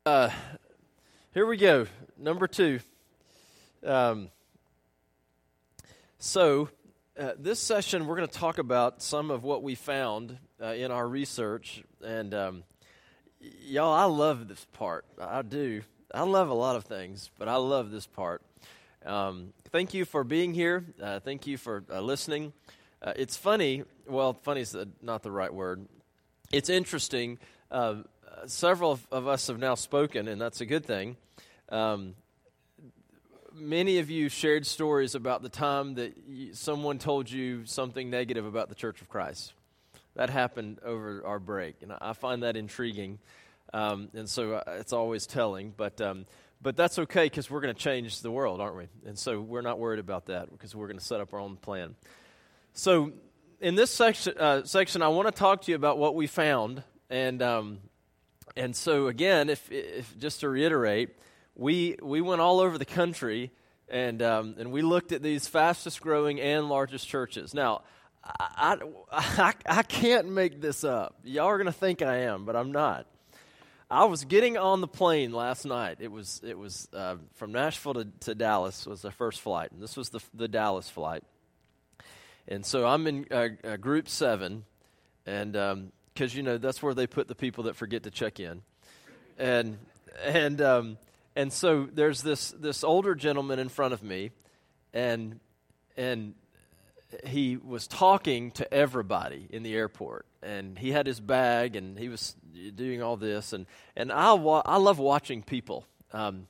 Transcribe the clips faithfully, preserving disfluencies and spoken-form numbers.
Uh, here we go, number two. Um, so, uh, this session we're going to talk about some of what we found uh, in our research, and um, y- y'all, I love this part. I do. I love a lot of things, but I love this part. Um, thank you for being here. Uh, thank you for uh, listening. Uh, it's funny. Well, funny is not the right word. It's interesting. Uh, several of, of us have now spoken, and that's a good thing. Um, many of you shared stories about the time that you, someone told you something negative about the Church of Christ. That happened over our break, and I find that intriguing, um, and so it's always telling. But um, but that's okay, because we're going to change the world, aren't we? And so we're not worried about that, because we're going to set up our own plan. So in this section, uh, section, I want to talk to you about what we found, and um, and so again, if, if just to reiterate, we we went all over the country, and um, and we looked at these fastest growing and largest churches. Now, I I, I can't make this up. Y'all are going to think I am, but I'm not. I was getting on the plane last night. It was it was uh, from Nashville to, to Dallas was the first flight, and this was the the Dallas flight. And so I'm in uh, uh, group seven, and because um, you know that's where they put the people that forget to check in, and and um, and so there's this this older gentleman in front of me, and and he was talking to everybody in the airport, and he had his bag, and he was doing all this, and and I wa- I love watching people. Um,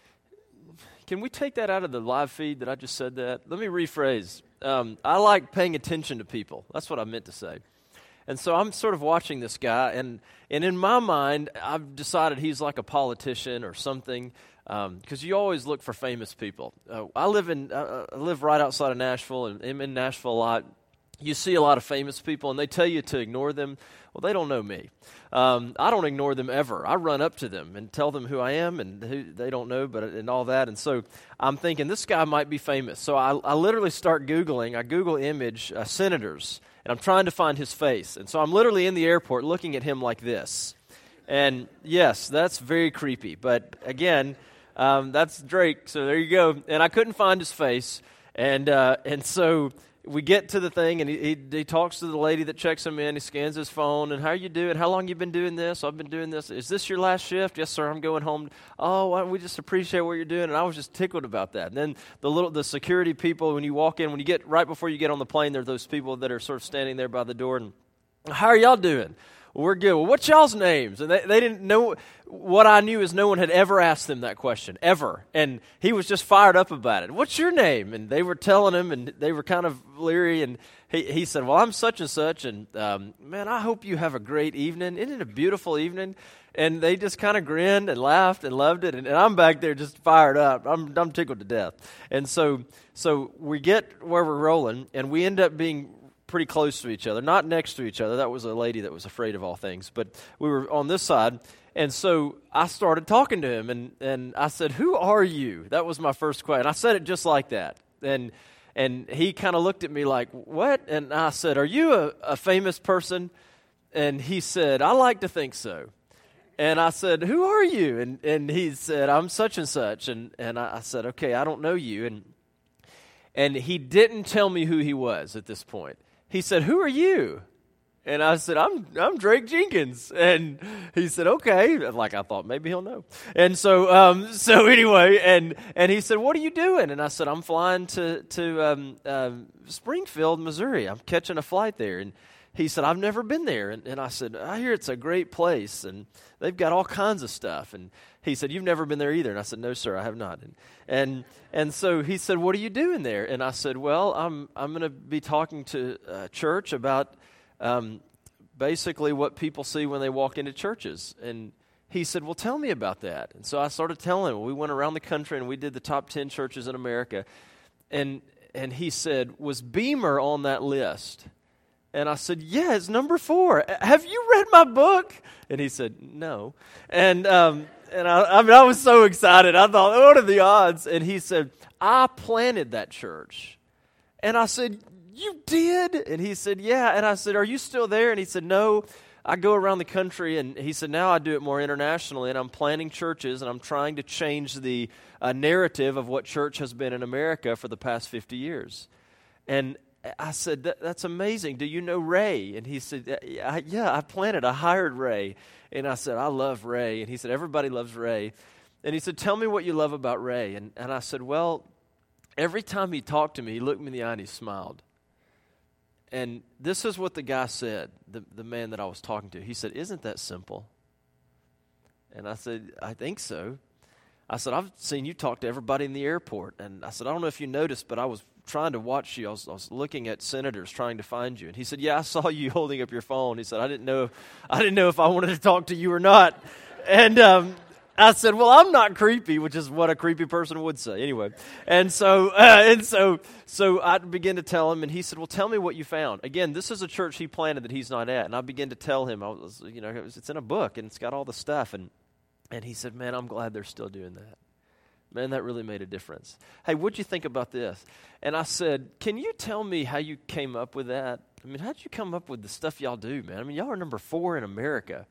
can we take that out of the live feed that I just said that? Let me rephrase. Um, I like paying attention to people. That's what I meant to say. And so I'm sort of watching this guy, and, and in my mind, I've decided he's like a politician or something, because um, you always look for famous people. Uh, I live in uh, I live right outside of Nashville, and I'm in Nashville a lot. You see a lot of famous people, and they tell you to ignore them. Well, they don't know me. Um, I don't ignore them ever. I run up to them and tell them who I am, and who they don't know, but and all that. And so I'm thinking this guy might be famous. So I, I literally start Googling. I Google image uh, senators, and I'm trying to find his face. And so I'm literally in the airport looking at him like this. And yes, that's very creepy. But again, um, that's Drake. So there you go. And I couldn't find his face, and uh, and so. We get to the thing, and he, he he talks to the lady that checks him in. He scans his phone, and how are you doing? How long you been doing this? I've been doing this. Is this your last shift? Yes, sir. I'm going home. Oh, well, we just appreciate what you're doing, and I was just tickled about that. And then the little the security people, when you walk in, when you get right before you get on the plane, there are those people that are sort of standing there by the door. And how are y'all doing? Well, we're good. Well, what's y'all's names? And they, they didn't know. What I knew is no one had ever asked them that question, ever. And he was just fired up about it. What's your name? And they were telling him, and they were kind of leery. And he, he said, well, I'm such and such. And, um, man, I hope you have a great evening. Isn't it a beautiful evening? And they just kind of grinned and laughed and loved it. And, and I'm back there just fired up. I'm, I'm tickled to death. And so, so we get where we're rolling, and we end up being pretty close to each other, not next to each other. That was a lady that was afraid of all things. But we were on this side. And so I started talking to him, and, and I said, who are you? That was my first question. I said it just like that. And and he kind of looked at me like, what? And I said, are you a, a famous person? And he said, I like to think so. And I said, who are you? And and he said, I'm such and such. And, and I, I said, okay, I don't know you. And And he didn't tell me who he was at this point. He said, who are you? And I said, I'm I'm Drake Jenkins. And he said, okay. Like I thought maybe he'll know. And so um, so anyway, and and he said, what are you doing? And I said, I'm flying to, to um, um, Springfield, Missouri. I'm catching a flight there. And he said, I've never been there. And, and I said, I hear it's a great place, and they've got all kinds of stuff. And he said, you've never been there either. And I said, no, sir, I have not. And and, and so he said, what are you doing there? And I said, well, I'm I'm going to be talking to a church about Um, basically what people see when they walk into churches. And he said, well, tell me about that. And so I started telling him. We went around the country, and we did the top ten churches in America. And and he said, was Beamer on that list? And I said, yeah, it's number four. Have you read my book? And he said, no. And um, and I, I mean, I was so excited. I thought, what are the odds? And he said, I planted that church. And I said, you did? And he said, yeah. And I said, are you still there? And he said, no, I go around the country, and he said, now I do it more internationally, and I'm planning churches, and I'm trying to change the uh, narrative of what church has been in America for the past fifty years. And I said, that, that's amazing. Do you know Ray? And he said, yeah, yeah, I planted. I hired Ray. And I said, I love Ray. And he said, everybody loves Ray. And he said, tell me what you love about Ray. And, and I said, well, every time he talked to me, he looked me in the eye and he smiled. And this is what the guy said, the, the man that I was talking to. He said, isn't that simple? And I said, I think so. I said, I've seen you talk to everybody in the airport. And I said, I don't know if you noticed, but I was trying to watch you. I was, I was looking at senators trying to find you. And he said, yeah, I saw you holding up your phone. He said, I didn't know, I didn't know if I wanted to talk to you or not. And um, I said, well, I'm not creepy, which is what a creepy person would say anyway. And so, uh, and so, so I began to tell him, and he said, well, tell me what you found. Again, this is a church he planted that he's not at. And I began to tell him, I was, you know, it was, it's in a book and it's got all the stuff. And, and he said, man, I'm glad they're still doing that. Man, that really made a difference. Hey, what'd you think about this? And I said, can you tell me how you came up with that? I mean, how'd you come up with the stuff y'all do, man? I mean, y'all are number four in America.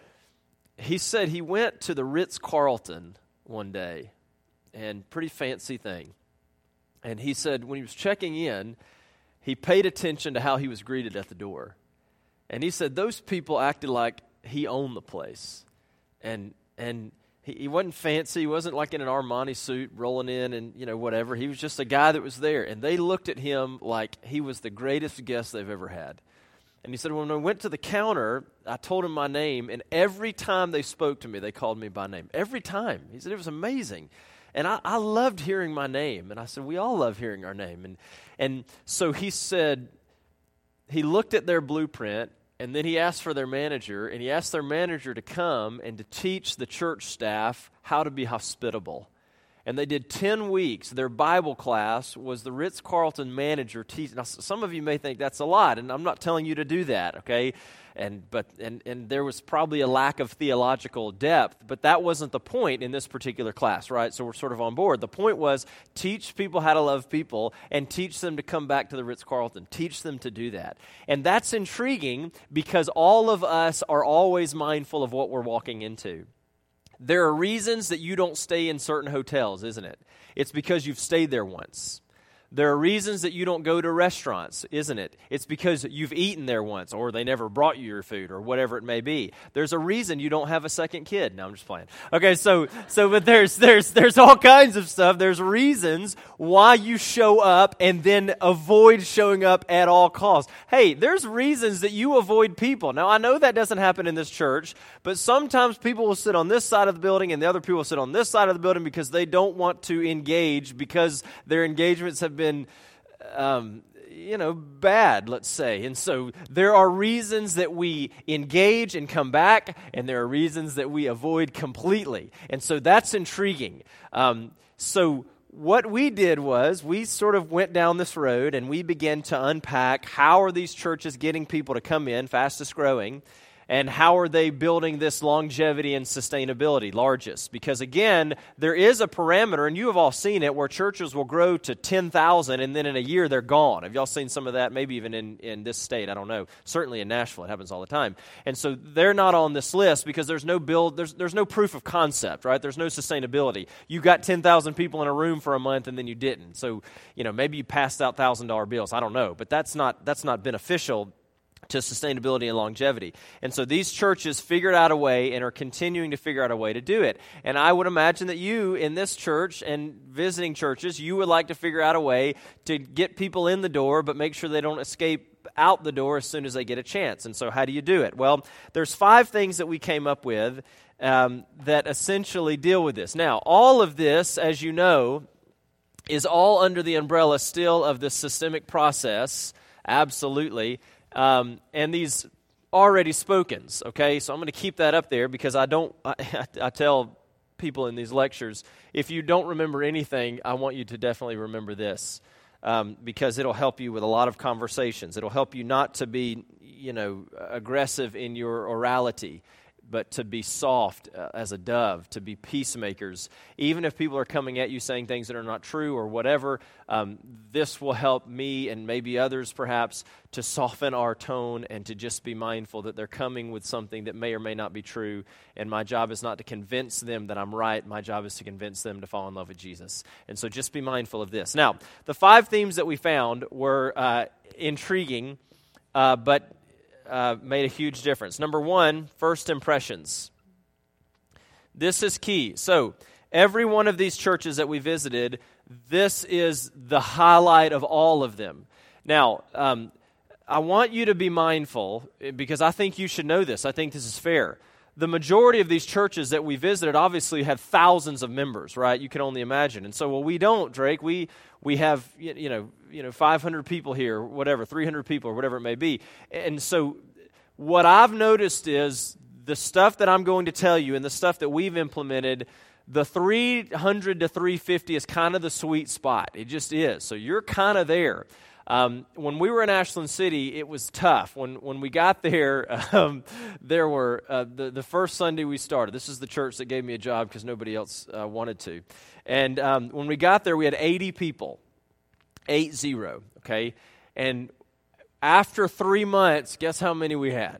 He said he went to the Ritz-Carlton one day, and pretty fancy thing. And he said when he was checking in, he paid attention to how he was greeted at the door. And he said those people acted like he owned the place. And and He, he wasn't fancy. He wasn't like in an Armani suit rolling in and, you know, whatever. He was just a guy that was there. And they looked at him like he was the greatest guest they've ever had. And he said, when I went to the counter, I told him my name. And every time they spoke to me, they called me by name. Every time. He said, it was amazing. And I, I loved hearing my name. And I said, we all love hearing our name. And, and so he said, he looked at their blueprint. And then he asked for their manager, and he asked their manager to come and to teach the church staff how to be hospitable. And they did ten weeks. Their Bible class was the Ritz-Carlton manager teaching. Now, some of you may think that's a lot, and I'm not telling you to do that, okay? And but and, and there was probably a lack of theological depth, but that wasn't the point in this particular class, right? So we're sort of on board. The point was teach people how to love people and teach them to come back to the Ritz-Carlton. Teach them to do that. And that's intriguing because all of us are always mindful of what we're walking into. There are reasons that you don't stay in certain hotels, isn't it? It's because you've stayed there once. There are reasons that you don't go to restaurants, isn't it? It's because you've eaten there once, or they never brought you your food, or whatever it may be. There's a reason you don't have a second kid. No, I'm just playing. Okay, so so but there's there's there's all kinds of stuff. There's reasons why you show up and then avoid showing up at all costs. Hey, there's reasons that you avoid people. Now, I know that doesn't happen in this church, but sometimes people will sit on this side of the building and the other people will sit on this side of the building because they don't want to engage because their engagements have been been, um, you know, bad, let's say. And so there are reasons that we engage and come back, and there are reasons that we avoid completely. And so that's intriguing. Um, so what we did was we sort of went down this road, and we began to unpack how are these churches getting people to come in, fastest growing, and how are they building this longevity and sustainability, largest? Because again, there is a parameter, and you have all seen it, where churches will grow to ten thousand, and then in a year they're gone. Have y'all seen some of that? Maybe even in, in this state, I don't know. Certainly in Nashville, it happens all the time. And so they're not on this list because there's no build, there's there's no proof of concept, right? There's no sustainability. You got ten thousand people in a room for a month, and then you didn't. So, you know, maybe you passed out one thousand dollar bills. I don't know. But that's not that's not beneficial to sustainability and longevity. And so these churches figured out a way and are continuing to figure out a way to do it. And I would imagine that you in this church and visiting churches, you would like to figure out a way to get people in the door, but make sure they don't escape out the door as soon as they get a chance. And so how do you do it? Well, there's five things that we came up with um, that essentially deal with this. Now, all of this, as you know, is all under the umbrella still of this systemic process, absolutely. Um, and these already spokens, okay? So I'm going to keep that up there because I don't, I, I tell people in these lectures, if you don't remember anything, I want you to definitely remember this um, because it'll help you with a lot of conversations. It'll help you not to be, you know, aggressive in your orality but to be soft uh, as a dove, to be peacemakers. Even if people are coming at you saying things that are not true or whatever, um, this will help me and maybe others perhaps to soften our tone and to just be mindful that they're coming with something that may or may not be true. And my job is not to convince them that I'm right. My job is to convince them to fall in love with Jesus. And so just be mindful of this. Now, the five themes that we found were uh, intriguing, uh, but uh, made a huge difference. Number one, first impressions. This is key. So every one of these churches that we visited, this is the highlight of all of them. Now, um, I want you to be mindful, because I think you should know this. I think this is fair. The majority of these churches that we visited obviously had thousands of members, right? You can only imagine. And so, well, we don't, Drake. We we have, you know, you know, five hundred people here, whatever, three hundred people or whatever it may be. And so what I've noticed is the stuff that I'm going to tell you and the stuff that we've implemented, the three hundred to three fifty is kind of the sweet spot. It just is. So you're kind of there. Um, when we were in Ashland City, it was tough. When when we got there, um, there were, uh, the, the first Sunday we started, this is the church that gave me a job because nobody else uh, wanted to. And um, when we got there, we had eighty people, eight zero, okay? And after three months, guess how many we had?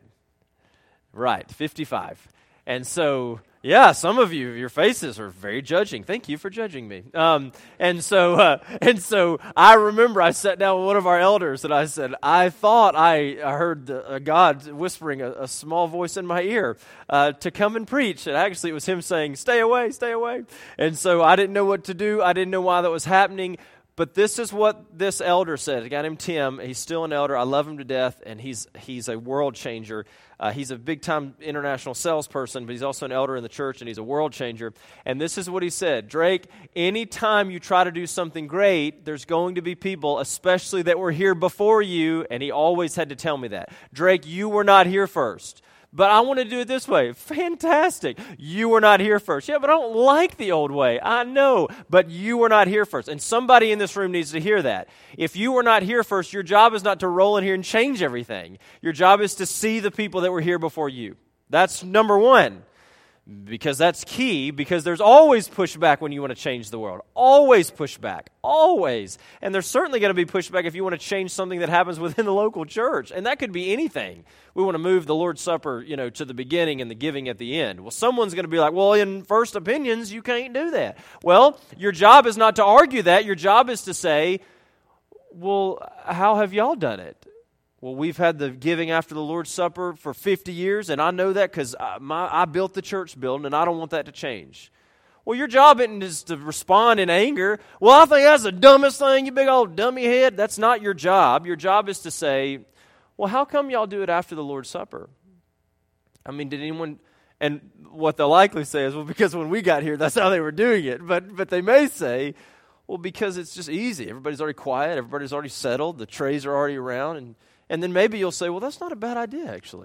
Right, fifty-five. And so, yeah, some of you, your faces are very judging. Thank you for judging me. Um, and so, uh, and so, I remember I sat down with one of our elders and I said, I thought I heard the, uh, God whispering a, a small voice in my ear uh, to come and preach. And actually, it was him saying, "Stay away, stay away." And so, I didn't know what to do. I didn't know why that was happening. But this is what this elder said. A guy named Tim. He's still an elder. I love him to death, and he's he's a world changer. Uh, he's a big-time international salesperson, but he's also an elder in the church, and he's a world changer. And this is what he said. Drake, anytime you try to do something great, there's going to be people, especially that were here before you, and he always had to tell me that. Drake, you were not here first. But I want to do it this way. Fantastic. You were not here first. Yeah, but I don't like the old way. I know. But you were not here first. And somebody in this room needs to hear that. If you were not here first, your job is not to roll in here and change everything. Your job is to see the people that were here before you. That's number one. Because that's key, because there's always pushback when you want to change the world. Always pushback. Always. And there's certainly going to be pushback if you want to change something that happens within the local church. And that could be anything. We want to move the Lord's Supper, you know, to the beginning and the giving at the end. Well, someone's going to be like, well, in First Opinions, you can't do that. Well, your job is not to argue that. Your job is to say, well, how have y'all done it? Well, we've had the giving after the Lord's Supper for fifty years, and I know that because I, I built the church building, and I don't want that to change. Well, your job isn't just to respond in anger. Well, I think that's the dumbest thing, you big old dummy head. That's not your job. Your job is to say, well, how come y'all do it after the Lord's Supper? I mean, did anyone... And what they'll likely say is, well, because when we got here, that's how they were doing it. But but they may say, well, because it's just easy. Everybody's already quiet. Everybody's already settled. The trays are already around, and And then maybe you'll say, well, that's not a bad idea, actually.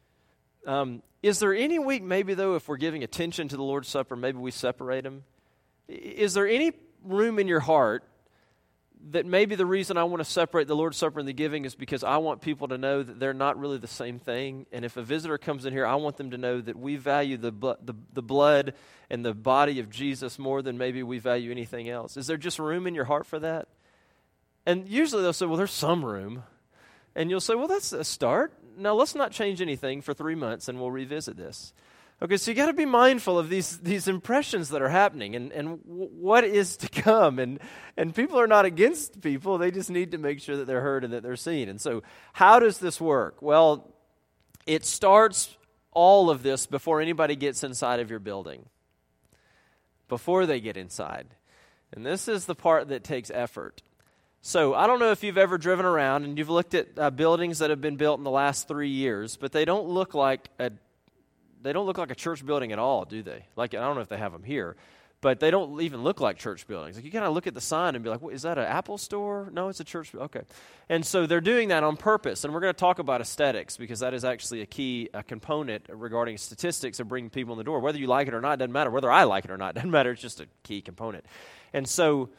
Um, is there any week, maybe, though, if we're giving attention to the Lord's Supper, maybe we separate them? Is there any room in your heart that maybe the reason I want to separate the Lord's Supper and the giving is because I want people to know that they're not really the same thing? And if a visitor comes in here, I want them to know that we value the, the, the blood and the body of Jesus more than maybe we value anything else. Is there just room in your heart for that? And usually they'll say, well, there's some room. And you'll say, well, that's a start. Now, let's not change anything for three months, and we'll revisit this. Okay, so you got to be mindful of these these impressions that are happening and, and w- what is to come. And, and people are not against people. They just need to make sure that they're heard and that they're seen. And so how does this work? Well, it starts all of this before anybody gets inside of your building, before they get inside. And this is the part that takes effort. So I don't know if you've ever driven around and you've looked at uh, buildings that have been built in the last three years, but they don't look like a they don't look like a church building at all, do they? Like, I don't know if they have them here, but they don't even look like church buildings. Like, you kind of look at the sign and be like, well, is that an Apple store? No, it's a church. Okay. And so they're doing that on purpose. And we're going to talk about aesthetics because that is actually a key a component regarding statistics of bringing people in the door. Whether you like it or not, doesn't matter. Whether I like it or not, doesn't matter. It's just a key component. And so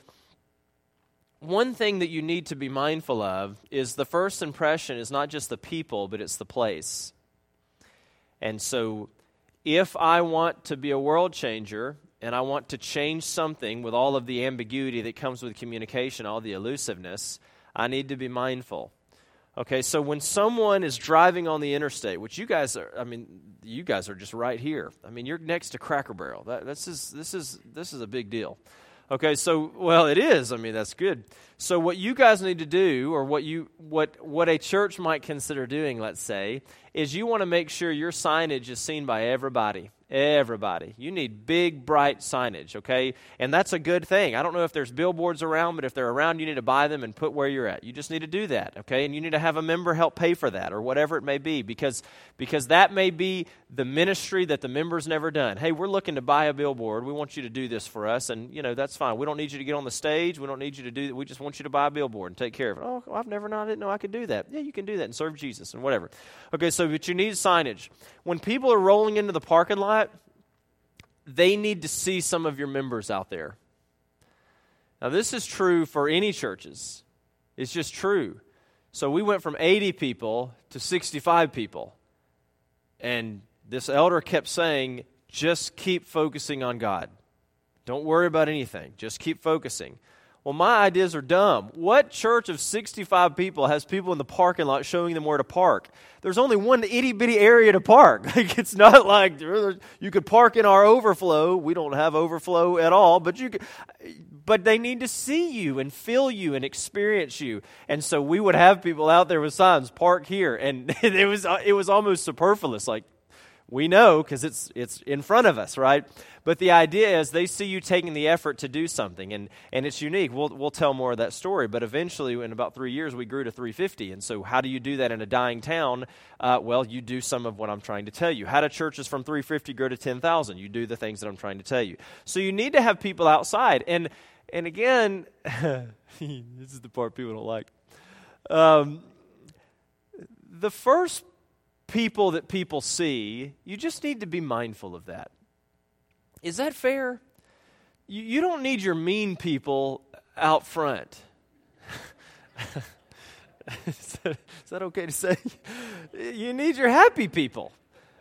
one thing that you need to be mindful of is the first impression is not just the people, but it's the place. And so if I want to be a world changer and I want to change something with all of the ambiguity that comes with communication, all the elusiveness, I need to be mindful. Okay, so when someone is driving on the interstate, which you guys are, I mean, you guys are just right here. I mean, you're next to Cracker Barrel. That, this is this is this is a big deal. Okay, so well, it is. I mean, that's good. So what you guys need to do, or what you what what a church might consider doing, let's say, is you want to make sure your signage is seen by everybody. Everybody. You need big, bright signage, okay? And that's a good thing. I don't know if there's billboards around, but if they're around, you need to buy them and put where you're at. You just need to do that, okay? And you need to have a member help pay for that or whatever it may be, because, because that may be the ministry that the member's never done. Hey, we're looking to buy a billboard. We want you to do this for us, and, you know, that's fine. We don't need you to get on the stage. We don't need you to do that. We just want you to buy a billboard and take care of it. Oh, I've never known, I didn't know I could do that. Yeah, you can do that and serve Jesus and whatever. Okay, so but you need signage. When people are rolling into the parking lot, they need to see some of your members out there. Now, this is true for any churches. It's just true. So we went from eighty people to sixty-five people. And this elder kept saying, just keep focusing on God. Don't worry about anything. Just keep focusing. Well, my ideas are dumb. What church of sixty-five people has people in the parking lot showing them where to park? There's only one itty-bitty area to park. Like, it's not like you could park in our overflow. We don't have overflow at all, but you could, but they need to see you and feel you and experience you. And so we would have people out there with signs, park here, and it was it was almost superfluous. Like, we know because it's it's in front of us, right? But the idea is they see you taking the effort to do something, and, and it's unique. We'll we'll tell more of that story, but eventually, in about three years, we grew to three fifty. And so how do you do that in a dying town? Uh, well, you do some of what I'm trying to tell you. How do churches from three fifty grow to ten thousand? You do the things that I'm trying to tell you. So you need to have people outside. And, and again, this is the part people don't like. Um, the first people that people see, you just need to be mindful of that. Is that fair? You, you don't need your mean people out front. is, that, is that okay to say? You need your happy people.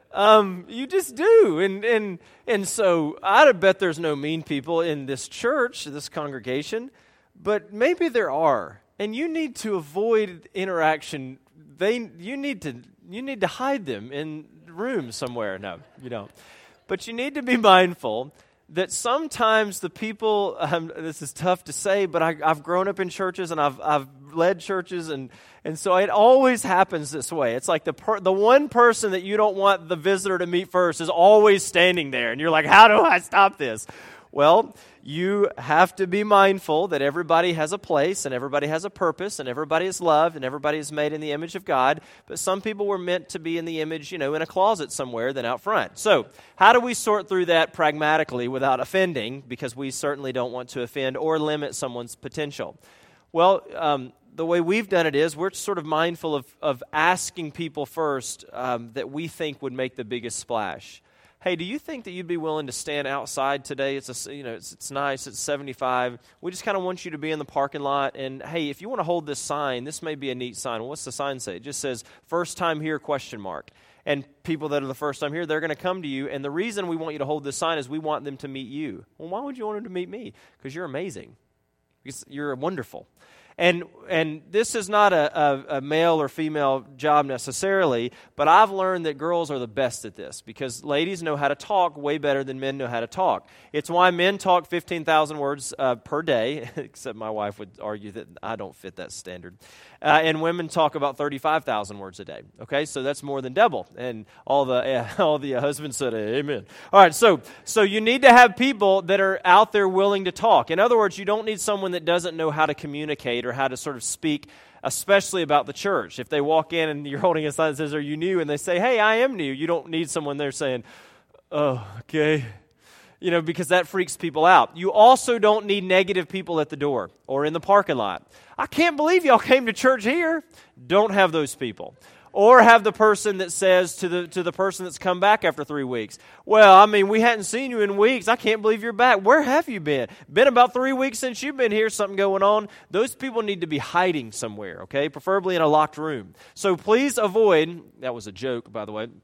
Um, you just do. And, and, and so I bet there's no mean people in this church, this congregation, but maybe there are. And you need to avoid interaction. They, you need to You need to hide them in rooms somewhere. No, you don't. But you need to be mindful that sometimes the people, um, this is tough to say, but I, I've grown up in churches and I've I've led churches, and, and so it always happens this way. It's like the per, the one person that you don't want the visitor to meet first is always standing there, and you're like, how do I stop this? Well, you have to be mindful that everybody has a place and everybody has a purpose and everybody is loved and everybody is made in the image of God. But some people were meant to be in the image, you know, in a closet somewhere than out front. So how do we sort through that pragmatically without offending? Because we certainly don't want to offend or limit someone's potential. Well, um, the way we've done it is we're sort of mindful of, of asking people first um, that we think would make the biggest splash. Hey, do you think that you'd be willing to stand outside today? It's a, you know, it's, it's nice. It's seventy-five. We just kind of want you to be in the parking lot. And hey, if you want to hold this sign, this may be a neat sign. Well, what's the sign say? It just says "First time here?" question mark. And people that are the first time here, they're going to come to you. And the reason we want you to hold this sign is we want them to meet you. Well, why would you want them to meet me? Because you're amazing. Because you're wonderful. And and this is not a, a, a male or female job necessarily, but I've learned that girls are the best at this because ladies know how to talk way better than men know how to talk. It's why men talk fifteen thousand words uh, per day, except my wife would argue that I don't fit that standard. Uh, and women talk about thirty-five thousand words a day. Okay, so that's more than double. And all the uh, all the uh, husbands said, amen. All right, so so you need to have people that are out there willing to talk. In other words, you don't need someone that doesn't know how to communicate or how to sort of speak, especially about the church. If they walk in and you're holding a sign that says, are you new? And they say, hey, I am new. You don't need someone there saying, oh, okay. You know, because that freaks people out. You also don't need negative people at the door or in the parking lot. I can't believe y'all came to church here. Don't have those people. Or have the person that says to the to the person that's come back after three weeks, well, I mean, we hadn't seen you in weeks. I can't believe you're back. Where have you been? Been about three weeks since you've been here, something going on. Those people need to be hiding somewhere, okay? Preferably in a locked room. So please avoid, that was a joke, by the way.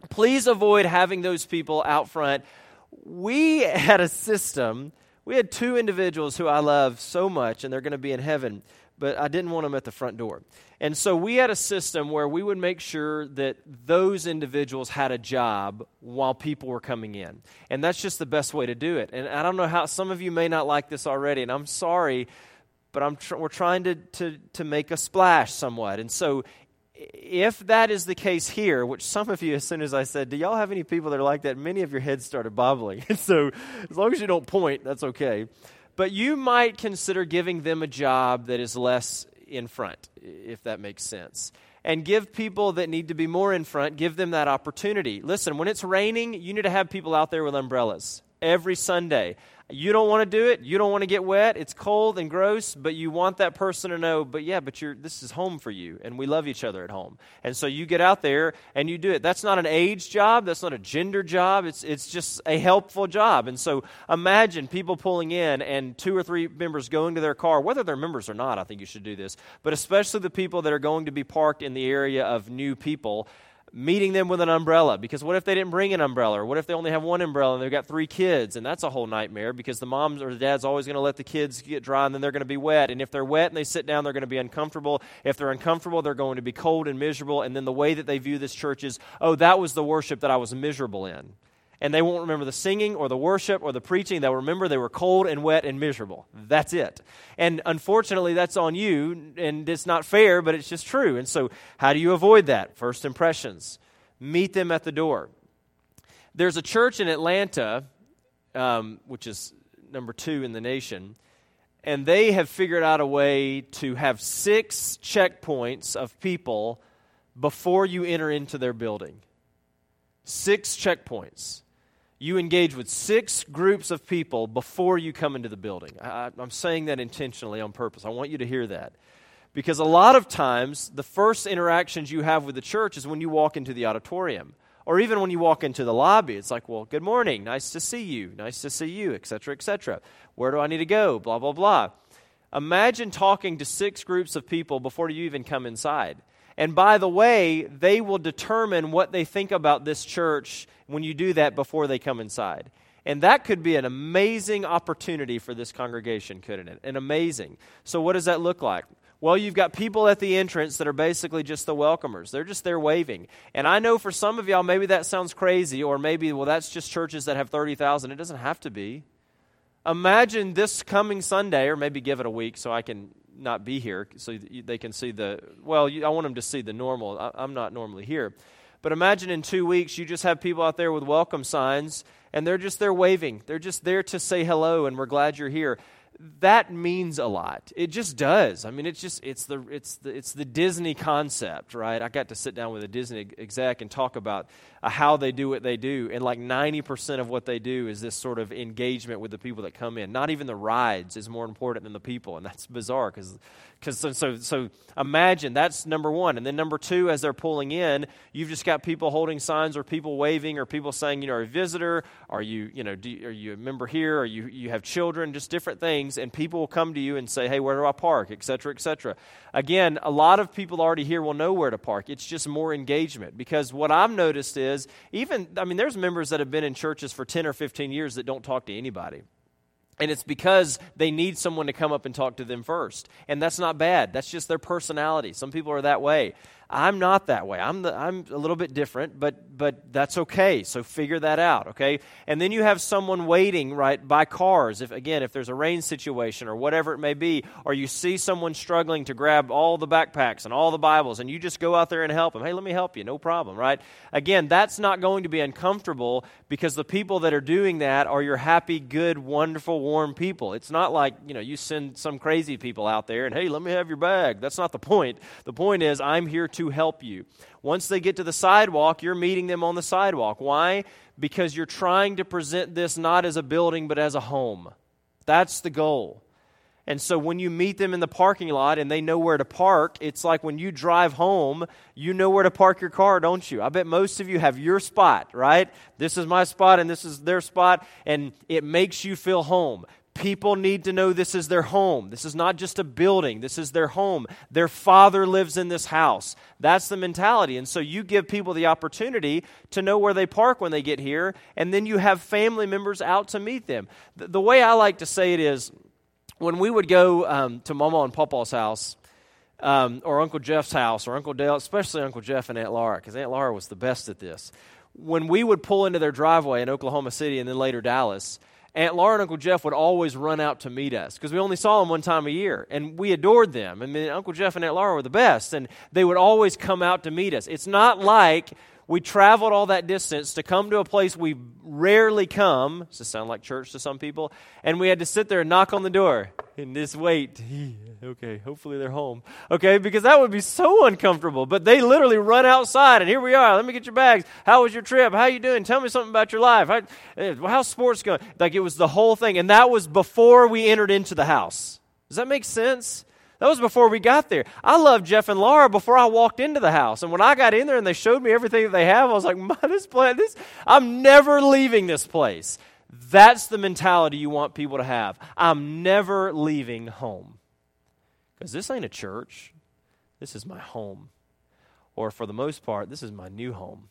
please avoid having those people out front. We had a system. We had two individuals who I love so much, and they're going to be in heaven, but I didn't want them at the front door. And so we had a system where we would make sure that those individuals had a job while people were coming in. And that's just the best way to do it. And I don't know how, some of you may not like this already, and I'm sorry, but I'm tr- we're trying to, to, to make a splash somewhat. And so if that is the case here, which some of you, as soon as I said, do y'all have any people that are like that? Many of your heads started bobbling. And so as long as you don't point, that's okay. But you might consider giving them a job that is less in front, if that makes sense. And give people that need to be more in front, give them that opportunity. Listen, when it's raining, you need to have people out there with umbrellas every Sunday. You don't want to do it. You don't want to get wet. It's cold and gross, but you want that person to know, but yeah, but you're this is home for you, and we love each other at home. And so you get out there and you do it. That's not an age job. That's not a gender job. It's it's just a helpful job. And so imagine people pulling in and two or three members going to their car, whether they're members or not, I think you should do this, but especially the people that are going to be parked in the area of new people, meeting them with an umbrella, because what if they didn't bring an umbrella? Or what if they only have one umbrella and they've got three kids? And that's a whole nightmare, because the moms or the dad's always going to let the kids get dry, and then they're going to be wet. And if they're wet and they sit down, they're going to be uncomfortable. If they're uncomfortable, they're going to be cold and miserable. And then the way that they view this church is, oh, that was the worship that I was miserable in. And they won't remember the singing or the worship or the preaching. They'll remember they were cold and wet and miserable. That's it. And unfortunately, that's on you, and it's not fair, but it's just true. And so how do you avoid that? First impressions. Meet them at the door. There's a church in Atlanta, um, which is number two in the nation, and they have figured out a way to have six checkpoints of people before you enter into their building. Six checkpoints. You engage with six groups of people before you come into the building. I, I'm saying that intentionally on purpose. I want you to hear that. Because a lot of times, the first interactions you have with the church is when you walk into the auditorium. Or even when you walk into the lobby. It's like, well, good morning, nice to see you, nice to see you, et cetera, et cetera. Where do I need to go? Blah, blah, blah. Imagine talking to six groups of people before you even come inside. And by the way, they will determine what they think about this church when you do that before they come inside. And that could be an amazing opportunity for this congregation, couldn't it? An amazing. So what does that look like? Well, you've got people at the entrance that are basically just the welcomers. They're just there waving. And I know for some of y'all, maybe that sounds crazy, or maybe, well, that's just churches that have thirty thousand. It doesn't have to be. Imagine this coming Sunday, or maybe give it a week so I can not be here, so they can see the, well, I want them to see the normal. I'm not normally here. But imagine in two weeks, you just have people out there with welcome signs, and they're just there waving. They're just there to say hello, and we're glad you're here. That means a lot. It just does. I mean, it's just it's the it's the it's the Disney concept, right? I got to sit down with a Disney exec and talk about uh, how they do what they do, and like ninety percent of what they do is this sort of engagement with the people that come in. Not even the rides is more important than the people, and that's bizarre because because so, so so imagine that's number one, and then number two, as they're pulling in, you've just got people holding signs or people waving or people saying, you know, are you a visitor? Are you you know do you, are you a member here? Or you you have children? Just different things. And people will come to you and say, hey, where do I park, et cetera, et cetera. Again, a lot of people already here will know where to park. It's just more engagement. Because what I've noticed is, even, I mean, there's members that have been in churches for ten or fifteen years that don't talk to anybody. And it's because they need someone to come up and talk to them first. And that's not bad. That's just their personality. Some people are that way. I'm not that way. I'm the, I'm a little bit different, but but that's okay. So figure that out, okay? And then you have someone waiting, right, by cars. If again, if there's a rain situation or whatever it may be, or you see someone struggling to grab all the backpacks and all the Bibles, and you just go out there and help them. Hey, let me help you. No problem, right? Again, that's not going to be uncomfortable because the people that are doing that are your happy, good, wonderful, warm people. It's not like, you know, you send some crazy people out there and, hey, let me have your bag. That's not the point. The point is, I'm here to help you. Once they get to the sidewalk, you're meeting them on the sidewalk. Why? Because you're trying to present this not as a building, but as a home. That's the goal. And so when you meet them in the parking lot and they know where to park, it's like when you drive home, you know where to park your car, don't you? I bet most of you have your spot, right? This is my spot and this is their spot, and it makes you feel home. People need to know this is their home. This is not just a building. This is their home. Their Father lives in this house. That's the mentality. And so you give people the opportunity to know where they park when they get here, and then you have family members out to meet them. The, the way I like to say it is, when we would go um, to Mama and Papa's house, um, or Uncle Jeff's house, or Uncle Dale, especially Uncle Jeff and Aunt Laura, because Aunt Laura was the best at this. When we would pull into their driveway in Oklahoma City and then later Dallas, Aunt Laura and Uncle Jeff would always run out to meet us because we only saw them one time a year, and we adored them. I mean, Uncle Jeff and Aunt Laura were the best, and they would always come out to meet us. It's not like we traveled all that distance to come to a place we rarely come. Does this sound like church to some people? And we had to sit there and knock on the door and just wait. Okay, hopefully they're home. Okay, because that would be so uncomfortable. But they literally run outside, and here we are. Let me get your bags. How was your trip? How you doing? Tell me something about your life. How, how's sports going? Like, it was the whole thing. And that was before we entered into the house. Does that make sense? That was before we got there. I loved Jeff and Laura before I walked into the house. And when I got in there and they showed me everything that they have, I was like, Man, this place, this, I'm never leaving this place. That's the mentality you want people to have. I'm never leaving home. Because this ain't a church. This is my home. Or for the most part, this is my new home.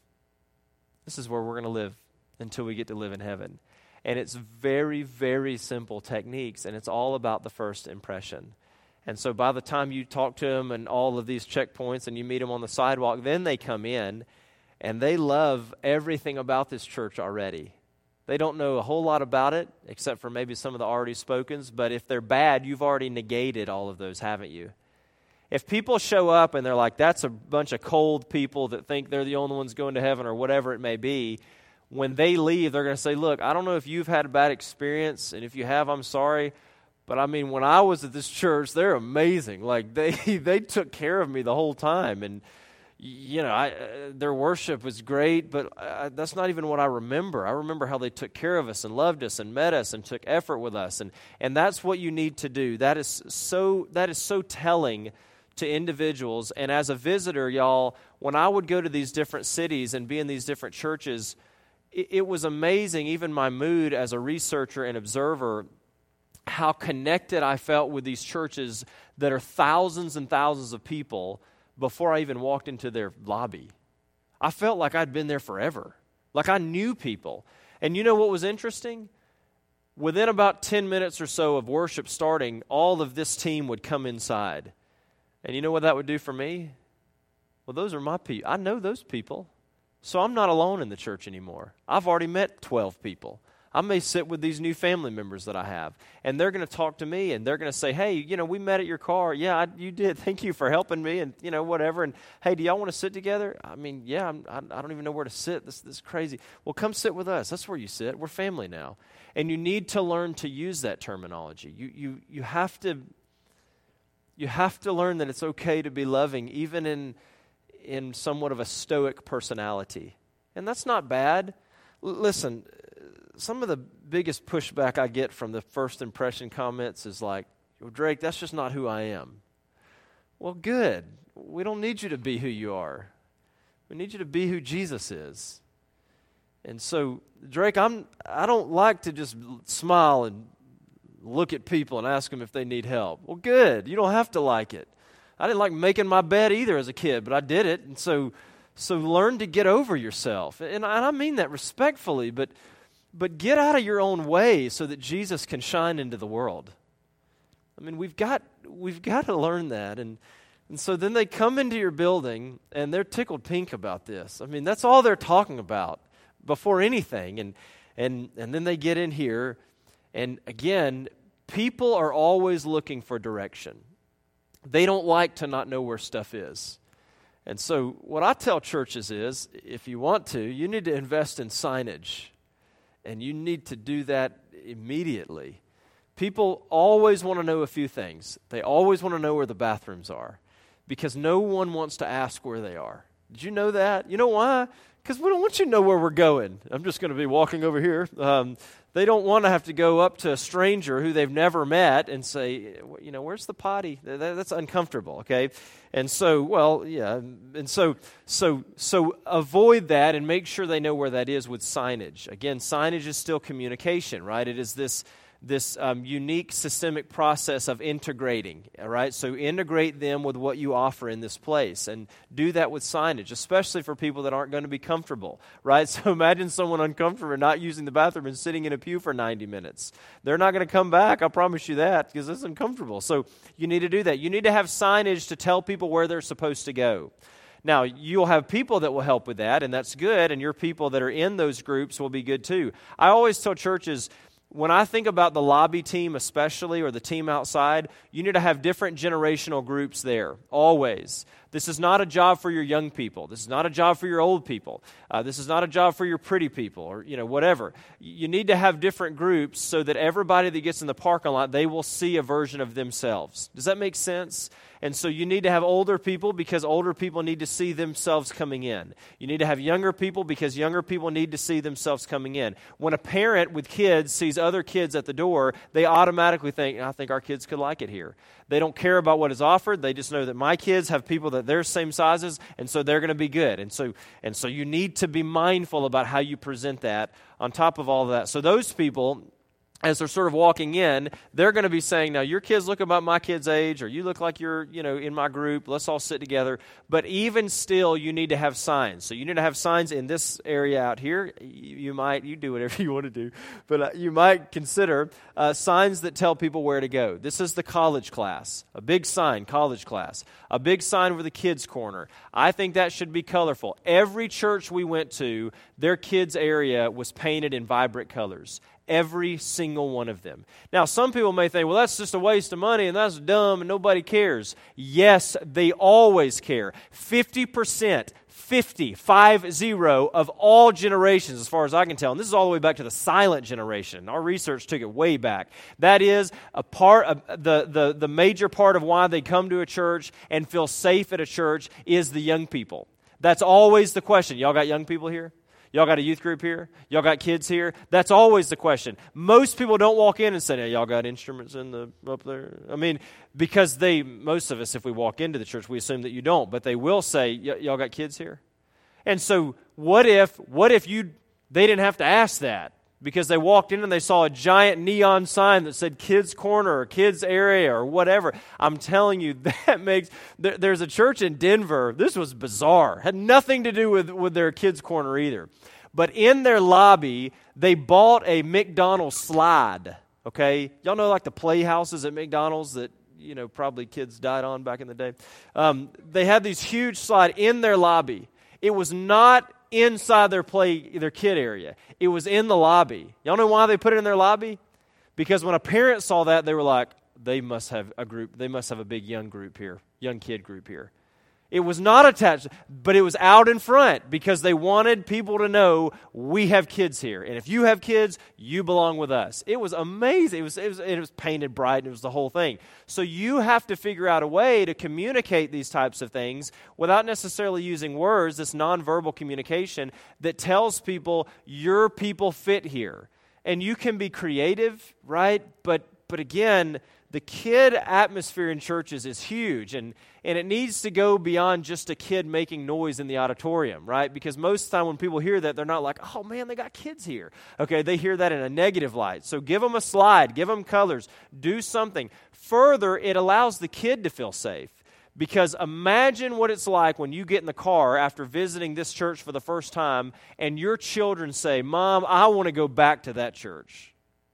This is where we're going to live until we get to live in heaven. And it's very, very simple techniques, and it's all about the first impression. And so by the time you talk to them and all of these checkpoints and you meet them on the sidewalk, then they come in and they love everything about this church already. They don't know a whole lot about it except for maybe some of the already spokens, but if they're bad, you've already negated all of those, haven't you? If people show up and they're like, that's a bunch of cold people that think they're the only ones going to heaven or whatever it may be, when they leave, they're going to say, look, I don't know if you've had a bad experience, and if you have, I'm sorry. But I mean, when I was at this church, they're amazing. Like, they they took care of me the whole time. And, you know, I, uh, their worship was great, but uh, that's not even what I remember. I remember how they took care of us and loved us and met us and took effort with us. And, and that's what you need to do. That is so that is so telling to individuals. And as a visitor, y'all, when I would go to these different cities and be in these different churches, it, it was amazing, even my mood as a researcher and observer, how connected I felt with these churches that are thousands and thousands of people before I even walked into their lobby. I felt like I'd been there forever, like I knew people. And you know what was interesting? Within about ten minutes or so of worship starting, all of this team would come inside. And you know what that would do for me? Well, those are my people. I know those people. So I'm not alone in the church anymore. I've already met twelve people. I may sit with these new family members that I have, and they're going to talk to me, and they're going to say, hey, you know, we met at your car. Yeah, I, you did. Thank you for helping me, and, you know, whatever. And, hey, do y'all want to sit together? I mean, yeah, I'm, I, I don't even know where to sit. This, this is crazy. Well, come sit with us. That's where you sit. We're family now. And you need to learn to use that terminology. You, you, you, have to, you have to learn that it's okay to be loving, even in, in somewhat of a stoic personality. And that's not bad. L- listen, some of the biggest pushback I get from the first impression comments is like, well, Drake, that's just not who I am. Well, good. We don't need you to be who you are. We need you to be who Jesus is. And so, Drake, I'm, I don't like to just smile and look at people and ask them if they need help. Well, good. You don't have to like it. I didn't like making my bed either as a kid, but I did it. And so, so learn to get over yourself. And I, and I mean that respectfully, but But get out of your own way so that Jesus can shine into the world. I mean, we've got we've got to learn that. And, and so then they come into your building, and they're tickled pink about this. I mean, that's all they're talking about before anything. And and and then they get in here, and again, people are always looking for direction. They don't like to not know where stuff is. And so what I tell churches is, if you want to, you need to invest in signage. And you need to do that immediately. People always want to know a few things. They always want to know where the bathrooms are because no one wants to ask where they are. Did you know that? You know why? Because we don't want you to know where we're going. I'm just going to be walking over here. Um, they don't want to have to go up to a stranger who they've never met and say, you know, where's the potty? That, that's uncomfortable, okay? And so, well, yeah, and so, so, so avoid that and make sure they know where that is with signage. Again, signage is still communication, right? It is this this um, unique systemic process of integrating, all right? So integrate them with what you offer in this place, and do that with signage, especially for people that aren't going to be comfortable, right? So imagine someone uncomfortable not using the bathroom and sitting in a pew for ninety minutes. They're not going to come back, I promise you that, because it's uncomfortable. So you need to do that. You need to have signage to tell people where they're supposed to go. Now, you'll have people that will help with that, and that's good, and your people that are in those groups will be good too. I always tell churches, when I think about the lobby team especially, or the team outside, you need to have different generational groups there, always. This is not a job for your young people. This is not a job for your old people. Uh, this is not a job for your pretty people, or you know whatever. You need to have different groups so that everybody that gets in the parking lot, they will see a version of themselves. Does that make sense? And so you need to have older people because older people need to see themselves coming in. You need to have younger people because younger people need to see themselves coming in. When a parent with kids sees other kids at the door, they automatically think, I think our kids could like it here. They don't care about what is offered. They just know that my kids have people that they're same sizes, and so they're going to be good. And so, and so you need to be mindful about how you present that on top of all of that. So those people, as they're sort of walking in, they're going to be saying, now, your kids look about my kid's age, or you look like you're, you know, in my group. Let's all sit together. But even still, you need to have signs. So you need to have signs in this area out here. You, you might, you do whatever you want to do, but uh, you might consider uh, signs that tell people where to go. This is the college class. A big sign, college class. A big sign with a kids' corner. I think that should be colorful. Every church we went to, their kids' area was painted in vibrant colors. Every single one of them. Now, some people may think, well, that's just a waste of money and that's dumb and nobody cares. Yes, they always care. fifty percent, fifty, five, zero of all generations, as far as I can tell, and this is all the way back to the silent generation. Our research took it way back. That is a part of the, the, the major part of why they come to a church and feel safe at a church is the young people. That's always the question. Y'all got young people here? Y'all got a youth group here? Y'all got kids here? That's always the question. Most people don't walk in and say, hey, y'all got instruments in the up there? I mean, because they, most of us, if we walk into the church, we assume that you don't, but they will say, y'all got kids here? And so what if, what if you, they didn't have to ask that? Because they walked in and they saw a giant neon sign that said kids corner or kids area or whatever. I'm telling you, that makes, there, there's a church in Denver. This was bizarre. Had nothing to do with, with their kids corner either. But in their lobby, they bought a McDonald's slide. Okay? Y'all know like the playhouses at McDonald's that, you know, probably kids died on back in the day. Um, they had these huge slide in their lobby. It was not inside their play, their kid area. It was in the lobby. Y'all know why they put it in their lobby? Because when a parent saw that, they were like, they must have a group, they must have a big young group here, young kid group here. It was not attached, but it was out in front because they wanted people to know we have kids here. And if you have kids, you belong with us. It was amazing. It was, it was, it was painted bright, and it was the whole thing. So you have to figure out a way to communicate these types of things without necessarily using words, this nonverbal communication that tells people your people fit here. And you can be creative, right? But but again, the kid atmosphere in churches is huge, and, and it needs to go beyond just a kid making noise in the auditorium, right? Because most of the time when people hear that, they're not like, oh man, they got kids here. Okay, they hear that in a negative light. So give them a slide, give them colors, do something. Further, it allows the kid to feel safe. Because imagine what it's like when you get in the car after visiting this church for the first time, and your children say, Mom, I want to go back to that church.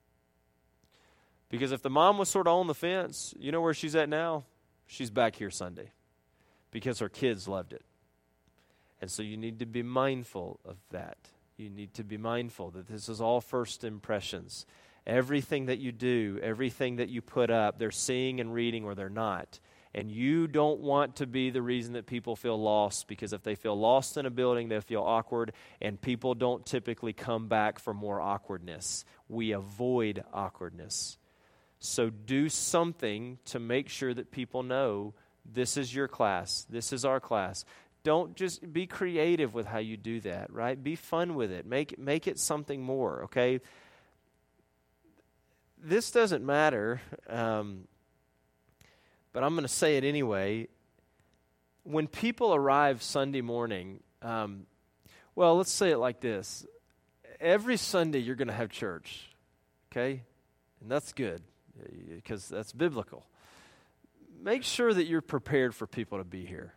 Because if the mom was sort of on the fence, you know where she's at now? She's back here Sunday because her kids loved it. And so you need to be mindful of that. You need to be mindful that this is all first impressions. Everything that you do, everything that you put up, they're seeing and reading or they're not. And you don't want to be the reason that people feel lost, because if they feel lost in a building, they feel awkward, and people don't typically come back for more awkwardness. We avoid awkwardness. So do something to make sure that people know this is your class, this is our class. Don't just be creative with how you do that, right? Be fun with it. Make, make it something more, okay? This doesn't matter, um, but I'm going to say it anyway. When people arrive Sunday morning, um, well, let's say it like this. Every Sunday you're going to have church, okay? and that's good because that's biblical. Make sure that you're prepared for people to be here.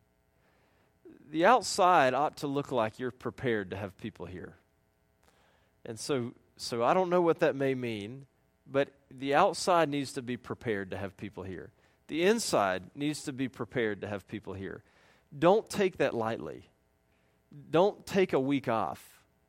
The outside ought to look like you're prepared to have people here. And so, so I don't know what that may mean, but the outside needs to be prepared to have people here. The inside needs to be prepared to have people here. Don't take that lightly. Don't take a week off.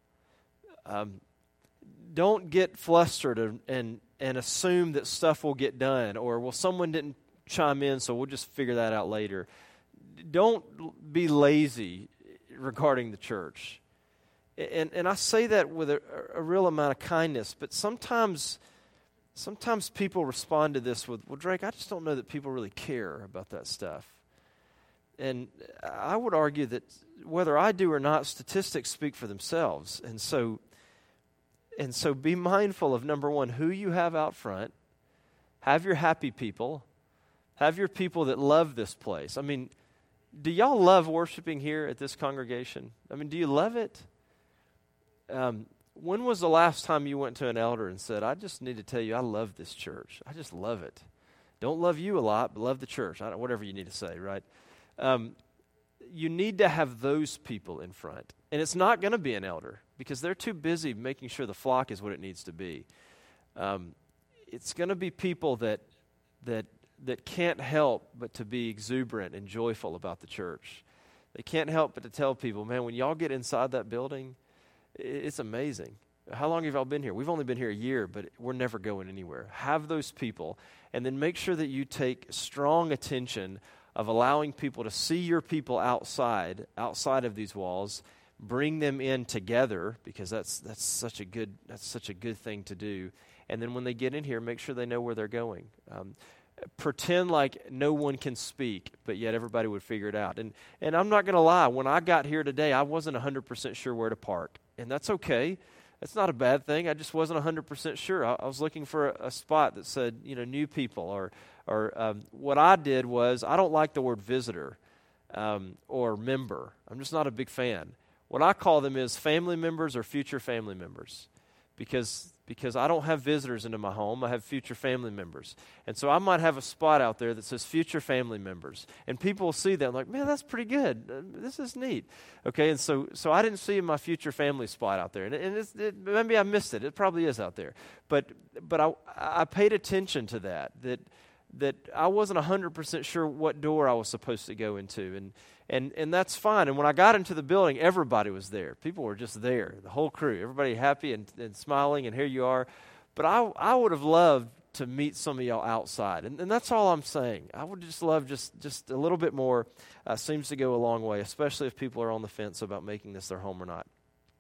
Um, don't get flustered and, and and assume that stuff will get done, or, well, someone didn't chime in, so we'll just figure that out later. Don't be lazy regarding the church. And and I say that with a, a real amount of kindness, but sometimes sometimes people respond to this with, well, Drake, I just don't know that people really care about that stuff. And I would argue that whether I do or not, statistics speak for themselves. And so and so be mindful of, number one, who you have out front. Have your happy people. Have your people that love this place. I mean, do y'all love worshiping here at this congregation? I mean, do you love it? Um, when was the last time you went to an elder and said, I just need to tell you, I love this church. I just love it. Don't love you a lot, but love the church. I don't, whatever you need to say, right? Um, you need to have those people in front. And it's not going to be an elder because they're too busy making sure the flock is what it needs to be. Um, it's going to be people that that that can't help but to be exuberant and joyful about the church. They can't help but to tell people, man, when y'all get inside that building, it's amazing. How long have y'all been here? We've only been here a year, but we're never going anywhere. Have those people, and then make sure that you take strong attention of allowing people to see your people outside, outside of these walls, bring them in together, because that's that's such a good that's such a good thing to do. And then when they get in here, make sure they know where they're going. Um, pretend like no one can speak, but yet everybody would figure it out. And and I'm not going to lie, when I got here today, I wasn't one hundred percent sure where to park. And that's okay. That's not a bad thing. I just wasn't one hundred percent sure. I, I was looking for a, a spot that said, you know, new people. Or, or um, what I did was, I don't like the word visitor um, or member. I'm just not a big fan. What I call them is family members or future family members. Because because I don't have visitors into my home. I have future family members. And so I might have a spot out there that says future family members. And people will see that, like, man, that's pretty good. Uh, this is neat. Okay, and so so I didn't see my future family spot out there. And, and it's, it, maybe I missed it. It probably is out there. But but I I paid attention to that, that that I wasn't one hundred percent sure what door I was supposed to go into. And And and that's fine. And when I got into the building, everybody was there. People were just there, the whole crew. Everybody happy and, and smiling, and here you are. But I I would have loved to meet some of y'all outside. And, and that's all I'm saying. I would just love just, just a little bit more. Uh, seems to go a long way, especially if people are on the fence about making this their home or not.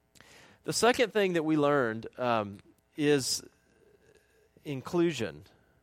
The second thing that we learned um, is inclusion.